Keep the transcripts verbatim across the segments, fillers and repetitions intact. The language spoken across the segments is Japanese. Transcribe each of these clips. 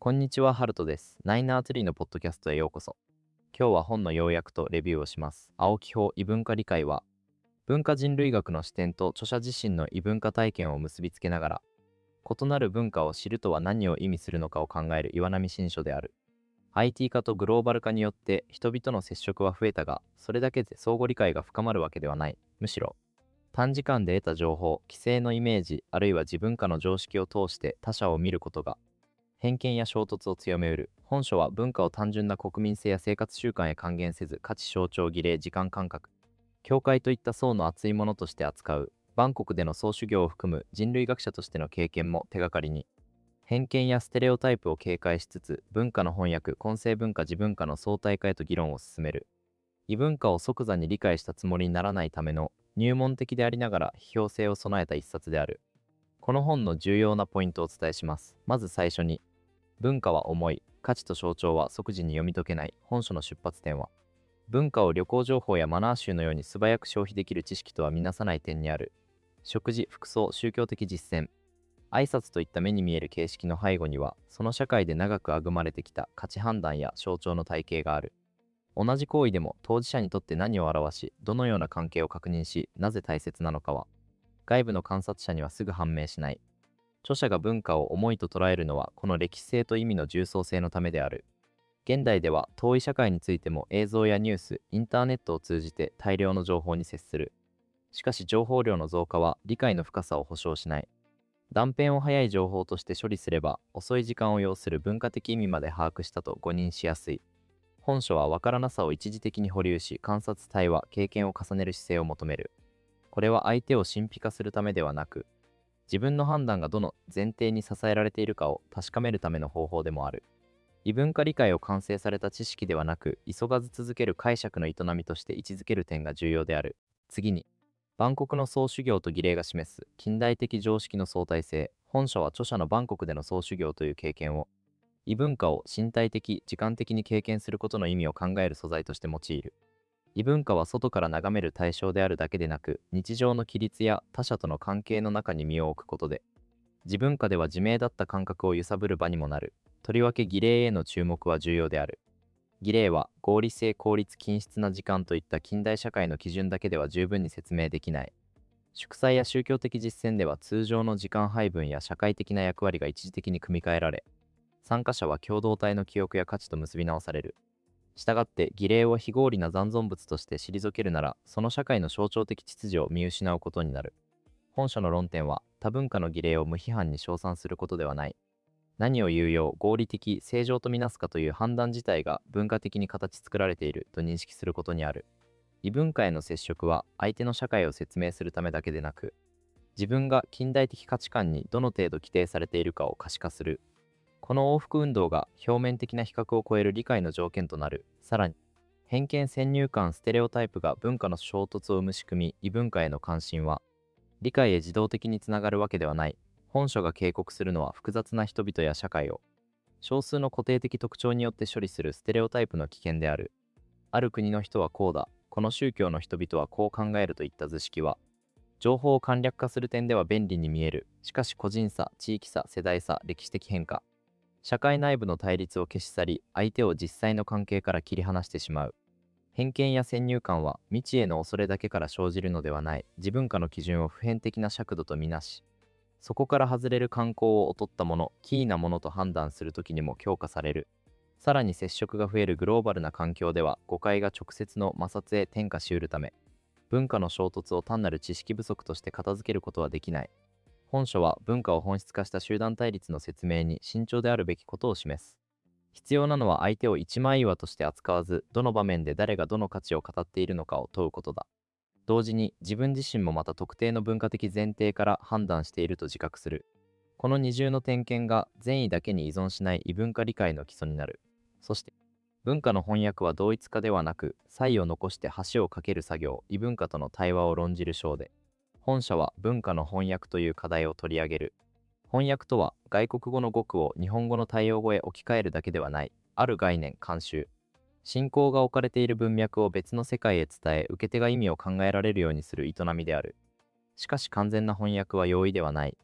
こんにちは、ハルトです。ナイナーツリーのポッドキャストへようこそ。今日は本の要約とレビューをします。青木法異文化理解は、文化人類学の視点と著者自身の異文化体験を結びつけながら、異なる文化を知るとは何を意味するのかを考える岩波新書である。アイティー 化とグローバル化によって人々の接触は増えたが、それだけで相互理解が深まるわけではない。むしろ、短時間で得た情報、既成のイメージ、あるいは自分化の常識を通して他者を見ることが、偏見や衝突を強めうる。本書は文化を単純な国民性や生活習慣へ還元せず、価値象徴儀礼時間感覚、教会といった層の厚いものとして扱う。バンコクでの総修行を含む人類学者としての経験も手がかりに、偏見やステレオタイプを警戒しつつ、文化の翻訳、混成文化、自文化の相対化へと議論を進める。異文化を即座に理解したつもりにならないための入門的でありながら批評性を備えた一冊である。この本の重要なポイントをお伝えします。まず最初に、文化は重い、価値と象徴は即時に読み解けない。本書の出発点は、文化を旅行情報やマナー集のように素早く消費できる知識とは見なさない点にある。食事、服装、宗教的実践、挨拶といった目に見える形式の背後には、その社会で長く育まれてきた価値判断や象徴の体系がある。同じ行為でも当事者にとって何を表し、どのような関係を確認し、なぜ大切なのかは、外部の観察者にはすぐ判明しない。著者が文化を重いと捉えるのは、この歴史性と意味の重層性のためである。現代では遠い社会についても映像やニュース、インターネットを通じて大量の情報に接する。しかし情報量の増加は理解の深さを保証しない。断片を早い情報として処理すれば、遅い時間を要する文化的意味まで把握したと誤認しやすい。本書は分からなさを一時的に保留し、観察、対話、経験を重ねる姿勢を求める。これは相手を神秘化するためではなく、自分の判断がどの前提に支えられているかを確かめるための方法でもある。異文化理解を完成された知識ではなく、急がず続ける解釈の営みとして位置づける点が重要である。次に、バンコクの総修行と儀礼が示す近代的常識の相対性。本書は著者のバンコクでの総修行という経験を、異文化を身体的、時間的に経験することの意味を考える素材として用いる。異文化は外から眺める対象であるだけでなく、日常の規律や他者との関係の中に身を置くことで、自文化では自明だった感覚を揺さぶる場にもなる。とりわけ儀礼への注目は重要である。儀礼は合理性、効率、均質な時間といった近代社会の基準だけでは十分に説明できない。祝祭や宗教的実践では通常の時間配分や社会的な役割が一時的に組み替えられ、参加者は共同体の記憶や価値と結び直される。したがって儀礼を非合理な残存物として退けるなら、その社会の象徴的秩序を見失うことになる。本書の論点は、多文化の儀礼を無批判に称賛することではない。何を有用、合理的、正常とみなすかという判断自体が文化的に形作られていると認識することにある。異文化への接触は相手の社会を説明するためだけでなく、自分が近代的価値観にどの程度規定されているかを可視化する。この往復運動が表面的な比較を超える理解の条件となる。さらに、偏見先入観ステレオタイプが文化の衝突を生む仕組み、異文化への関心は、理解へ自動的につながるわけではない。本書が警告するのは複雑な人々や社会を、少数の固定的特徴によって処理するステレオタイプの危険である。ある国の人はこうだ、この宗教の人々はこう考えるといった図式は、情報を簡略化する点では便利に見える。しかし個人差、地域差、世代差、歴史的変化、社会内部の対立を消し去り、相手を実際の関係から切り離してしまう。偏見や先入観は未知への恐れだけから生じるのではない。自文化の基準を普遍的な尺度とみなし、そこから外れる慣行を劣ったもの、キーなものと判断するときにも強化される。さらに接触が増えるグローバルな環境では、誤解が直接の摩擦へ転化しうるため、文化の衝突を単なる知識不足として片付けることはできない。本書は文化を本質化した集団対立の説明に慎重であるべきことを示す。必要なのは相手を一枚岩として扱わず、どの場面で誰がどの価値を語っているのかを問うことだ。同時に自分自身もまた特定の文化的前提から判断していると自覚する。この二重の点検が善意だけに依存しない異文化理解の基礎になる。そして、文化の翻訳は同一化ではなく、差異を残して橋を架ける作業、異文化との対話を論じる章で、本書は文化の翻訳という課題を取り上げる。翻訳とは外国語の語句を日本語の対応語へ置き換えるだけではない。ある概念、慣習、信仰が置かれている文脈を別の世界へ伝え、受け手が意味を考えられるようにする営みである。しかし完全な翻訳は容易ではない。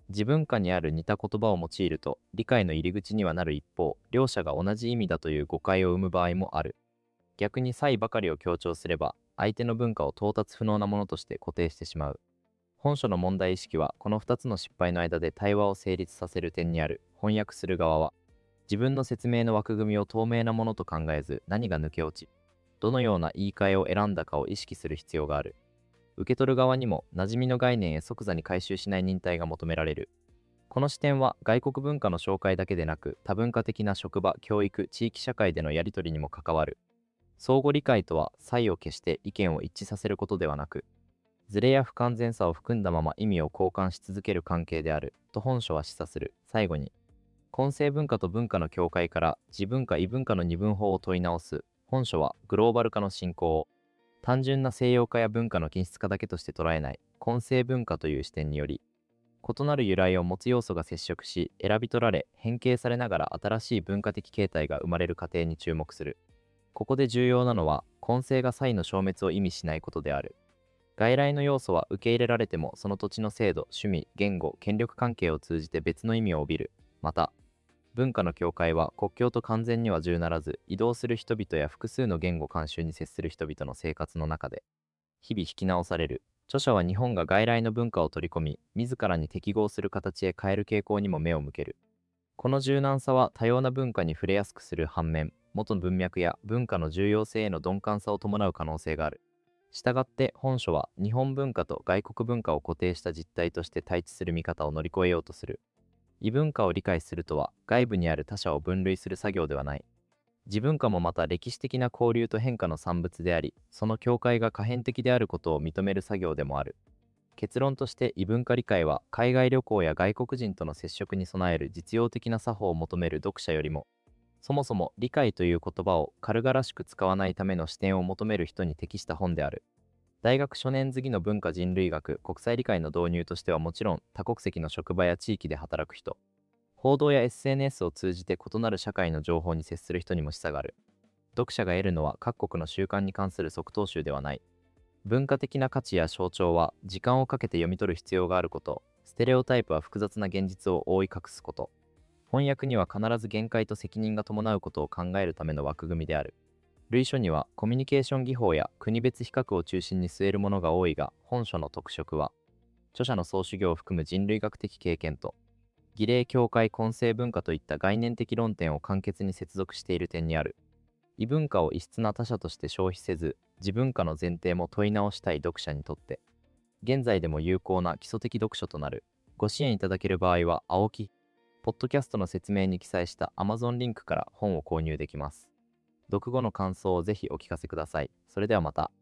自文化にある似た言葉を用いると理解の入り口にはなる一方、両者が同じ意味だという誤解を生む場合もある。逆に差異ばかりを強調すれば、相手の文化を到達不能なものとして固定してしまう。本書の問題意識はこのふたつの失敗の間で対話を成立させる点にある。翻訳する側は、自分の説明の枠組みを透明なものと考えず、何が抜け落ち、どのような言い換えを選んだかを意識する必要がある。受け取る側にも馴染みの概念へ即座に回収しない忍耐が求められる。この視点は外国文化の紹介だけでなく、多文化的な職場、教育、地域社会でのやり取りにも関わる。相互理解とは差異を消して意見を一致させることではなく、ズレや不完全さを含んだまま意味を交換し続ける関係であると本書は示唆する。最後に、混成文化と文化の境界から自文化異文化の二分法を問い直す。本書はグローバル化の進行を単純な西洋化や文化の均質化だけとして捉えない混成文化という視点により、異なる由来を持つ要素が接触し、選び取られ変形されながら新しい文化的形態が生まれる過程に注目する。ここで重要なのは、混成が差異の消滅を意味しないことである。外来の要素は受け入れられても、その土地の制度、趣味、言語、権力関係を通じて別の意味を帯びる。また、文化の境界は国境と完全には従ならず、移動する人々や複数の言語慣習に接する人々の生活の中で、日々引き直される。著者は日本が外来の文化を取り込み、自らに適合する形へ変える傾向にも目を向ける。この柔軟さは多様な文化に触れやすくする反面、元文脈や文化の重要性への鈍感さを伴う可能性がある。したがって本書は日本文化と外国文化を固定した実態として対峙する見方を乗り越えようとする。異文化を理解するとは外部にある他者を分類する作業ではない。自文化もまた歴史的な交流と変化の産物であり、その境界が可変的であることを認める作業でもある。結論として異文化理解は海外旅行や外国人との接触に備える実用的な作法を求める読者よりも、そもそも理解という言葉を軽々しく使わないための視点を求める人に適した本である。大学初年次の文化人類学国際理解の導入としてはもちろん、多国籍の職場や地域で働く人、報道や エスエヌエス を通じて異なる社会の情報に接する人にも示唆がある。読者が得るのは各国の習慣に関する即答集ではない。文化的な価値や象徴は時間をかけて読み取る必要があること、ステレオタイプは複雑な現実を覆い隠すこと、翻訳には必ず限界と責任が伴うことを考えるための枠組みである。類書にはコミュニケーション技法や国別比較を中心に据えるものが多いが、本書の特色は、著者の総主業を含む人類学的経験と、儀礼教会混成文化といった概念的論点を簡潔に接続している点にある。異文化を異質な他者として消費せず、自文化の前提も問い直したい読者にとって、現在でも有効な基礎的読書となる。ご支援いただける場合は、青木、ポッドキャストの説明に記載した Amazon リンクから本を購入できます。読後の感想をぜひお聞かせください。それではまた。